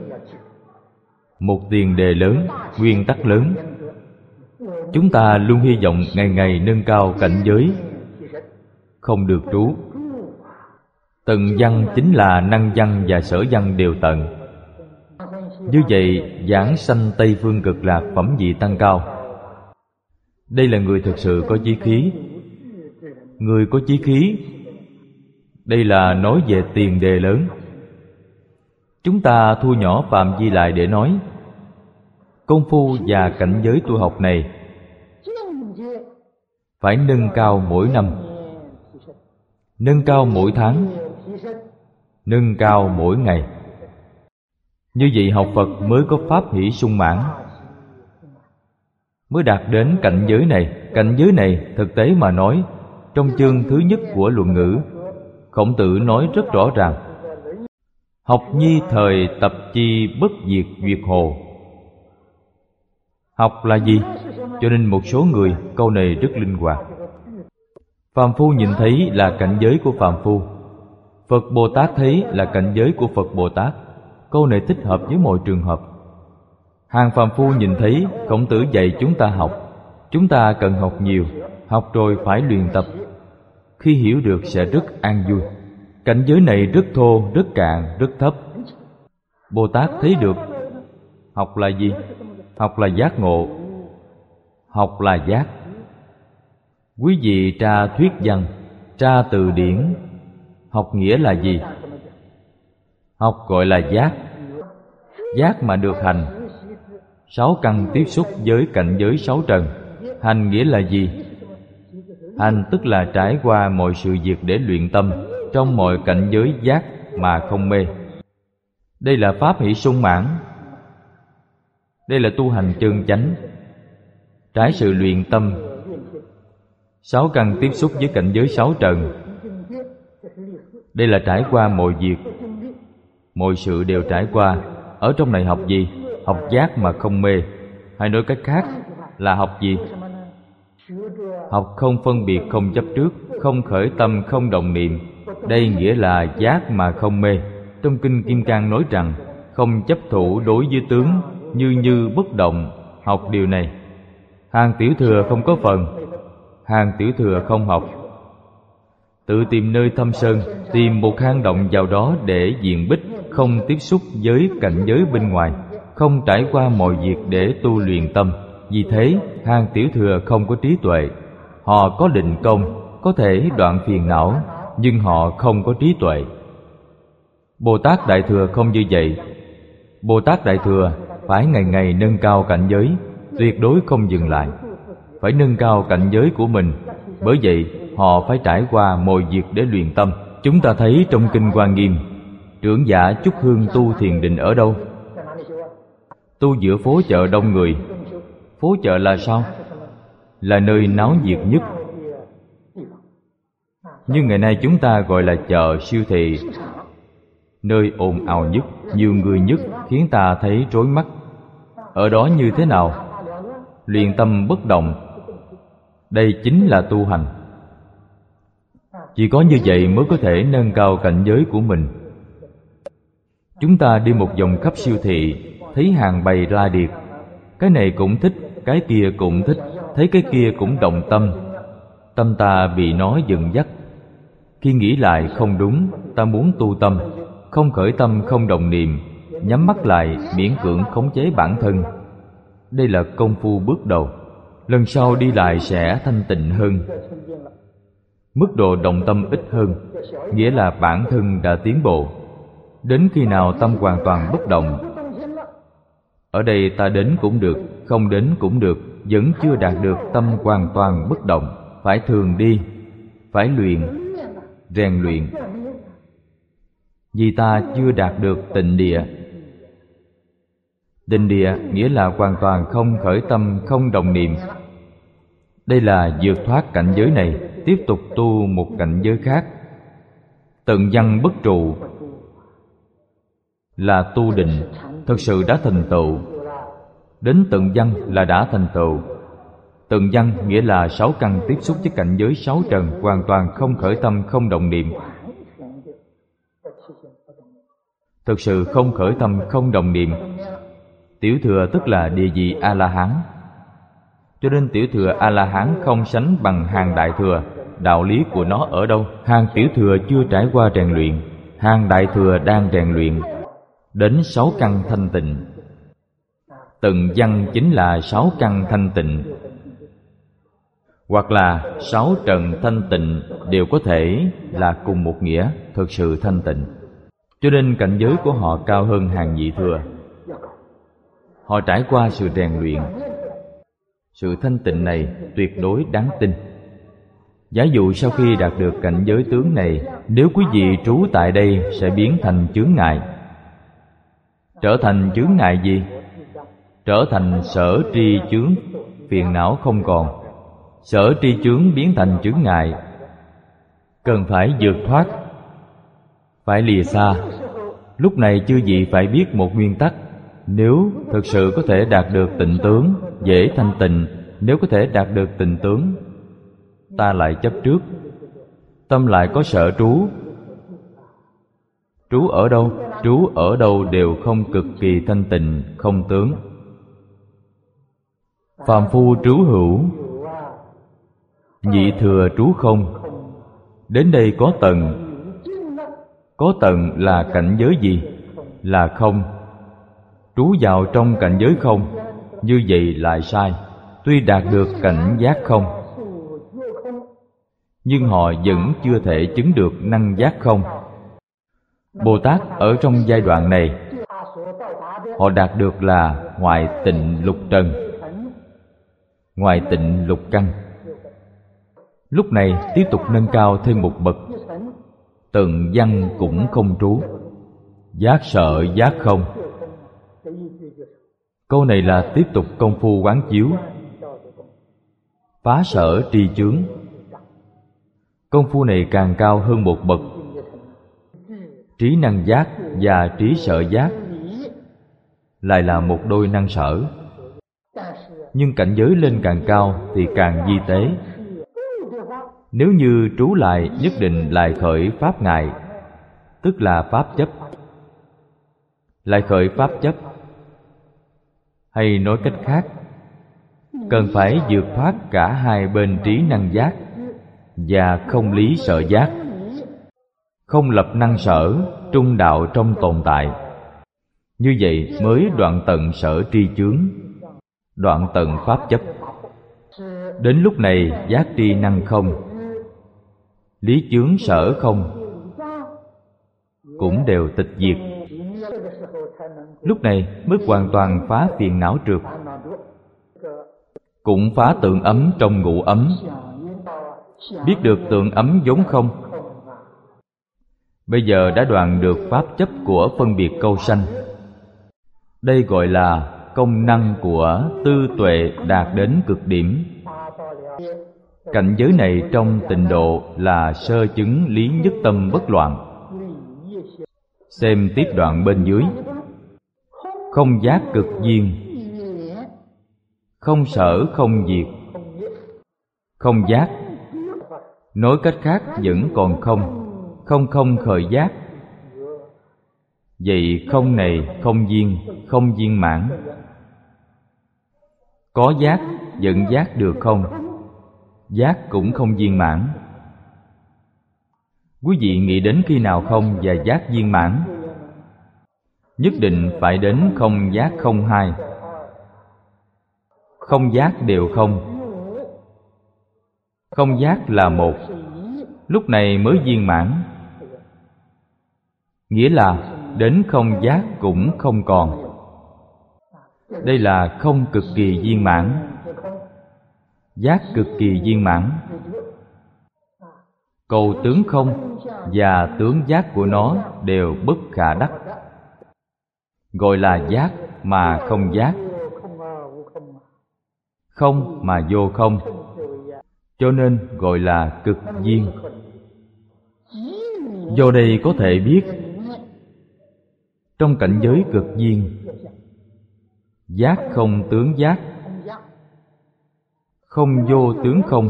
một tiền đề lớn, nguyên tắc lớn. Chúng ta luôn hy vọng ngày ngày nâng cao cảnh giới, không được trú. Tận văn chính là năng văn và sở văn đều tận. Như vậy giảng sanh Tây Phương cực lạc phẩm vị tăng cao. Đây là người thực sự có chí khí. Người có chí khí, đây là nói về tiền đề lớn. Chúng ta thu nhỏ phạm vi lại để nói, công phu và cảnh giới tu học này phải nâng cao mỗi năm, nâng cao mỗi tháng, nâng cao mỗi ngày. Như vậy học Phật mới có pháp hỷ sung mãn, mới đạt đến cảnh giới này. Cảnh giới này thực tế mà nói, trong chương thứ nhất của luận ngữ, Khổng Tử nói rất rõ ràng: học nhi thời tập chi bất diệt duyệt hồ. Học là gì? Cho nên một số người câu này rất linh hoạt. Phàm phu nhìn thấy là cảnh giới của phàm phu, Phật Bồ Tát thấy là cảnh giới của Phật Bồ Tát. Câu này thích hợp với mọi trường hợp. Hàng phàm phu nhìn thấy, Khổng Tử dạy chúng ta học. Chúng ta cần học nhiều, học rồi phải luyện tập. Khi hiểu được sẽ rất an vui. Cảnh giới này rất thô, rất cạn, rất thấp. Bồ Tát thấy được. Học là gì? Học là giác ngộ. Học là giác. Quý vị tra thuyết văn, tra từ điển, học nghĩa là gì? Học gọi là giác. Giác mà được hành, sáu căn tiếp xúc với cảnh giới sáu trần. Hành nghĩa là gì? Hành tức là trải qua mọi sự việc để luyện tâm trong mọi cảnh giới giác mà không mê. Đây là pháp hỷ sung mãn. Đây là tu hành chân chánh, trái sự luyện tâm. Sáu căn tiếp xúc với cảnh giới sáu trần. Đây là trải qua mọi việc, mọi sự đều trải qua. Ở trong này học gì? Học giác mà không mê. Hay nói cách khác là học gì? Học không phân biệt, không chấp trước, không khởi tâm, không động niệm. Đây nghĩa là giác mà không mê. Trong Kinh Kim Cang nói rằng không chấp thủ đối với tướng, như bất động. Học điều này, hàng tiểu thừa không có phần. Hàng tiểu thừa không học. tự tìm nơi thâm sơn, tìm một hang động vào đó để diện bích, không tiếp xúc với cảnh giới bên ngoài, không trải qua mọi việc để tu luyện tâm. Vì thế, hàng tiểu thừa không có trí tuệ. Họ có định công, có thể đoạn phiền não, nhưng họ không có trí tuệ. Bồ Tát Đại Thừa không như vậy. Bồ Tát Đại Thừa phải ngày ngày nâng cao cảnh giới, tuyệt đối không dừng lại, phải nâng cao cảnh giới của mình. Bởi vậy họ phải trải qua mọi việc để luyện tâm. Chúng ta thấy trong Kinh Hoa Nghiêm, trưởng giả chúc hương tu thiền định ở đâu? Tu giữa phố chợ đông người. Phố chợ là sao? Là nơi náo nhiệt nhất. Nhưng ngày nay chúng ta gọi là chợ, siêu thị, nơi ồn ào nhất, nhiều người nhất, khiến ta thấy rối mắt. Ở đó như thế nào? Luyện tâm bất động. Đây chính là tu hành. Chỉ có như vậy mới có thể nâng cao cảnh giới của mình. Chúng ta đi một vòng khắp siêu thị, thấy hàng bày la liệt, cái này cũng thích, cái kia cũng thích, thấy cái kia cũng động tâm. Tâm ta bị nó dẫn dắt. Khi nghĩ lại không đúng, ta muốn tu tâm, không khởi tâm, không động niệm, nhắm mắt lại, miễn cưỡng khống chế bản thân. Đây là công phu bước đầu. Lần sau đi lại sẽ thanh tịnh hơn. Mức độ động tâm ít hơn, nghĩa là bản thân đã tiến bộ. Đến khi nào tâm hoàn toàn bất động, ở đây ta đến cũng được, không đến cũng được, vẫn chưa đạt được tâm hoàn toàn bất động. Phải thường đi, phải luyện, rèn luyện. Vì ta chưa đạt được tịnh địa. Tịnh địa nghĩa là hoàn toàn không khởi tâm, không động niệm. Đây là vượt thoát cảnh giới này, tiếp tục tu một cảnh giới khác. Tận văn bất trụ là tu định, thực sự đã thành tựu. Đến tận văn là đã thành tựu. Tận văn nghĩa là 6 căn tiếp xúc với cảnh giới 6 trần, hoàn toàn không khởi tâm, không động niệm. Thực sự không khởi tâm, không động niệm. Tiểu thừa tức là địa vị A-la-hán. Cho nên tiểu thừa A-la-hán không sánh bằng hàng đại thừa. Đạo lý của nó ở đâu? Hàng tiểu thừa chưa trải qua rèn luyện, hàng đại thừa đang rèn luyện đến 6 căn thanh tịnh. Tận văn chính là 6 căn thanh tịnh, hoặc là 6 trần thanh tịnh, đều có thể là cùng một nghĩa, thực sự thanh tịnh. Cho nên cảnh giới của họ cao hơn hàng nhị thừa. Họ trải qua sự rèn luyện. Sự thanh tịnh này tuyệt đối đáng tin. Giả dụ sau khi đạt được cảnh giới tướng này, nếu quý vị trú tại đây sẽ biến thành chướng ngại. Trở thành chướng ngại gì? Trở thành sở tri chướng, phiền não không còn. Sở tri chướng biến thành chướng ngại, cần phải vượt thoát, phải lìa xa. Lúc này chư vị phải biết một nguyên tắc. Nếu thực sự có thể đạt được tịnh tướng, dễ thanh tịnh. Nếu có thể đạt được tịnh tướng, ta lại chấp trước, tâm lại có sở trú. Trú ở đâu? Trú ở đâu đều không cực kỳ thanh tịnh, không tướng. Phàm phu trú hữu, nhị thừa trú không. Đến đây có tầng. Có tầng là cảnh giới gì? Là không. Trú vào trong cảnh giới không, như vậy lại sai. Tuy đạt được cảnh giác không, nhưng họ vẫn chưa thể chứng được năng giác không. Bồ Tát ở trong giai đoạn này, họ đạt được là ngoại tịnh lục trần, ngoại tịnh lục căn. Lúc này tiếp tục nâng cao thêm một bậc. Tận văn cũng không trú, giác sợ giác không. Câu này là tiếp tục công phu quán chiếu, phá sở tri chướng. Công phu này càng cao hơn một bậc. Trí năng giác và trí sợ giác lại là một đôi năng sở. Nhưng cảnh giới lên càng cao thì càng vi tế. Nếu như trú lại nhất định lại khởi pháp ngại, tức là pháp chấp. Lại khởi pháp chấp, hay nói cách khác, cần phải vượt thoát cả hai bên trí năng giác và không lý sở giác, không lập năng sở, trung đạo trong tồn tại. Như vậy mới đoạn tận sở tri chướng, đoạn tận pháp chấp. Đến lúc này giác tri năng không, lý chướng sở không, cũng đều tịch diệt. Lúc này mới hoàn toàn phá phiền não trượt, cũng phá tượng ấm trong ngũ ấm, biết được tượng ấm vốn không. Bây giờ đã đoạn được pháp chấp của phân biệt câu sanh. Đây gọi là công năng của tư tuệ đạt đến cực điểm. Cảnh giới này trong tịnh độ là sơ chứng lý nhất tâm bất loạn. Xem tiếp đoạn bên dưới. Không giác cực viên, không sở không diệt. Không giác, nói cách khác vẫn còn không, không không khởi giác. Vậy không này không viên, không viên mãn. Có giác vẫn giác được không? Giác cũng không viên mãn. Quý vị nghĩ đến khi nào không và giác viên mãn? Nhất định phải đến không giác không hai. Không giác đều không. Không giác là một, lúc này mới viên mãn. Nghĩa là đến không giác cũng không còn. Đây là không cực kỳ viên mãn. Giác cực kỳ viên mãn. Cầu tướng không và tướng giác của nó đều bất khả đắc, gọi là giác mà không giác, không mà vô không, cho nên gọi là cực viên. Do đây có thể biết, trong cảnh giới cực viên, giác không tướng giác, không vô tướng không,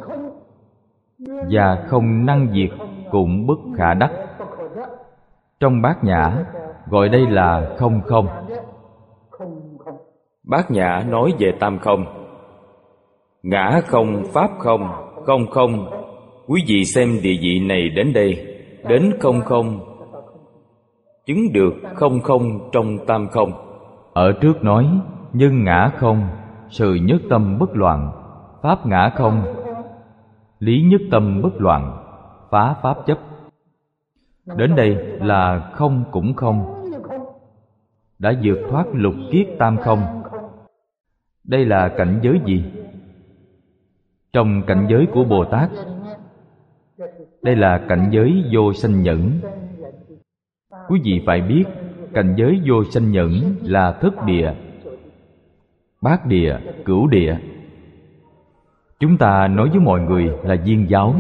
và không năng diệt cũng bất khả đắc. Trong Bát Nhã gọi đây là không không. Bát Nhã nói về tam không. Ngã không, pháp không, không không. Quý vị xem địa vị này đến đây, đến không không, chứng được không không trong tam không. Ở trước nói nhân ngã không, sự nhất tâm bất loạn. Pháp ngã không, lý nhất tâm bất loạn, phá pháp chấp. Đến đây là không cũng không, đã vượt thoát lục kiết tam không. Đây là cảnh giới gì? Trong cảnh giới của Bồ Tát, đây là cảnh giới vô sanh nhẫn. Quý vị phải biết, cảnh giới vô sanh nhẫn là thất địa, bát địa, cửu địa. Chúng ta nói với mọi người là viên giáo,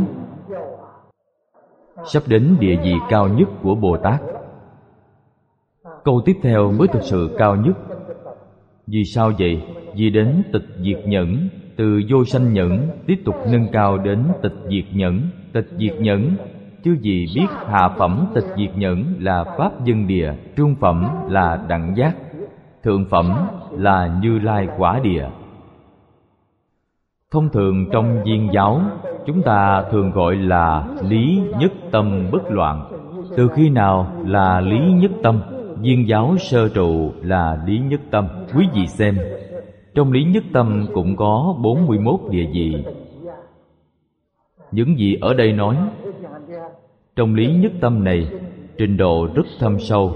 sắp đến địa vị cao nhất của Bồ Tát. Câu tiếp theo mới thực sự cao nhất. Vì sao vậy? Vì đến tịch diệt nhẫn, từ vô sanh nhẫn tiếp tục nâng cao đến tịch diệt nhẫn. Tịch diệt nhẫn, chứ gì biết hạ phẩm tịch diệt nhẫn là pháp dân địa, trung phẩm là đẳng giác, thượng phẩm là Như Lai quả địa. Thông thường trong viên giáo, chúng ta thường gọi là lý nhất tâm bất loạn. Từ khi nào là lý nhất tâm? Viên giáo sơ trụ là lý nhất tâm. Quý vị xem, trong lý nhất tâm cũng có 41 địa vị. Những gì ở đây nói, trong lý nhất tâm này, trình độ rất thâm sâu.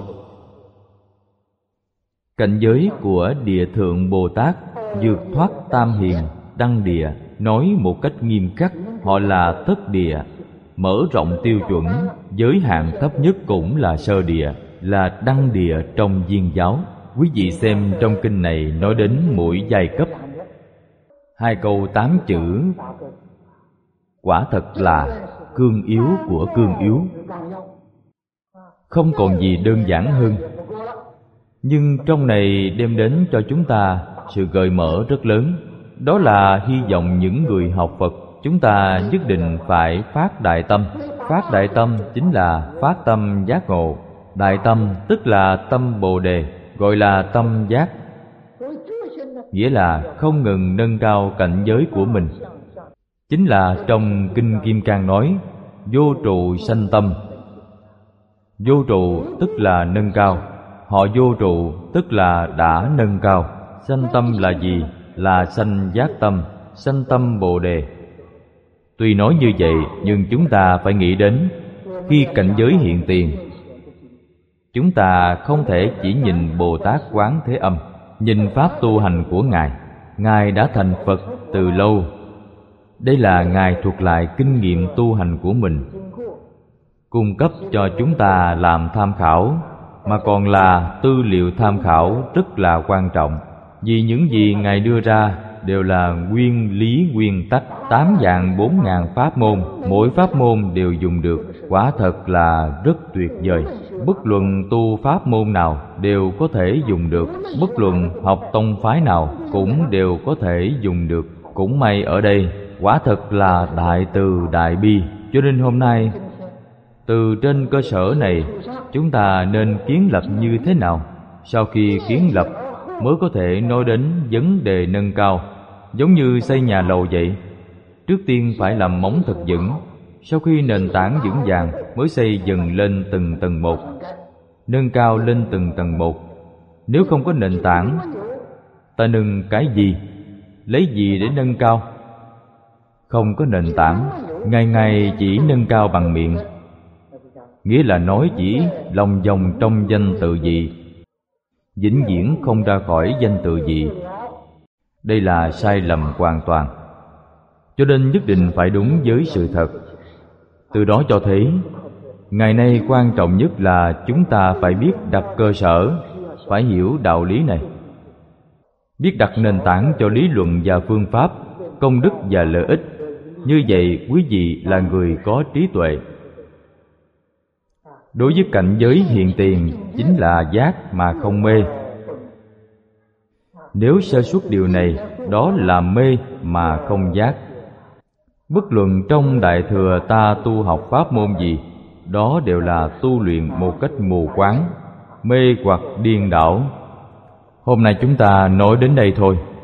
Cảnh giới của địa thượng Bồ Tát vượt thoát tam hiền, đăng địa. Nói một cách nghiêm khắc, họ là thất địa. Mở rộng tiêu chuẩn, giới hạn thấp nhất cũng là sơ địa, là đăng địa trong viên giáo. Quý vị xem trong kinh này nói đến mỗi giai cấp. 2 câu 8 chữ, quả thật là cương yếu của cương yếu. Không còn gì đơn giản hơn. Nhưng trong này đem đến cho chúng ta sự gợi mở rất lớn. Đó là hy vọng những người học Phật, chúng ta nhất định phải phát đại tâm. Phát đại tâm chính là phát tâm giác ngộ. Đại tâm tức là tâm Bồ Đề, gọi là tâm giác. Nghĩa là không ngừng nâng cao cảnh giới của mình. chính là trong Kinh Kim Cang nói vô trụ sanh tâm. Vô trụ tức là nâng cao, họ vô trụ tức là đã nâng cao. Sanh tâm là gì? Là sanh giác tâm, sanh tâm Bồ Đề. Tuy nói như vậy, nhưng chúng ta phải nghĩ đến khi cảnh giới hiện tiền, chúng ta không thể chỉ nhìn Bồ Tát Quán Thế Âm, nhìn pháp tu hành của Ngài. Ngài đã thành Phật từ lâu. Đây là Ngài thuật lại kinh nghiệm tu hành của mình, cung cấp cho chúng ta làm tham khảo, mà còn là tư liệu tham khảo rất là quan trọng. Vì những gì Ngài đưa ra đều là nguyên lý nguyên tắc, 8 vạn 4 ngàn pháp môn, mỗi pháp môn đều dùng được. Quả thật là rất tuyệt vời. Bất luận tu pháp môn nào đều có thể dùng được, bất luận học tông phái nào cũng đều có thể dùng được. Cũng may ở đây quả thật là đại từ đại bi. Cho nên hôm nay từ trên cơ sở này, chúng ta nên kiến lập như thế nào? Sau khi kiến lập mới có thể nói đến vấn đề nâng cao. Giống như xây nhà lầu vậy, trước tiên phải làm móng thật vững, sau khi nền tảng vững vàng mới xây dần lên từng tầng một, nâng cao lên từng tầng một. Nếu không có nền tảng, ta nâng cái gì? Lấy gì để nâng cao? Không có nền tảng, ngày ngày chỉ nâng cao bằng miệng, nghĩa là nói chỉ lòng vòng trong danh tự vị, vĩnh viễn không ra khỏi danh tự vị. Đây là sai lầm hoàn toàn. Cho nên nhất định phải đúng với sự thật. Từ đó cho thấy ngày nay quan trọng nhất là chúng ta phải biết đặt cơ sở, phải hiểu đạo lý này, biết đặt nền tảng cho lý luận và phương pháp, công đức và lợi ích. Như vậy quý vị là người có trí tuệ. Đối với cảnh giới hiện tiền chính là giác mà không mê. Nếu sơ suất điều này, đó là mê mà không giác. Bất luận trong Đại Thừa ta tu học pháp môn gì, đó đều là tu luyện một cách mù quáng, mê hoặc điên đảo. Hôm nay chúng ta nói đến đây thôi.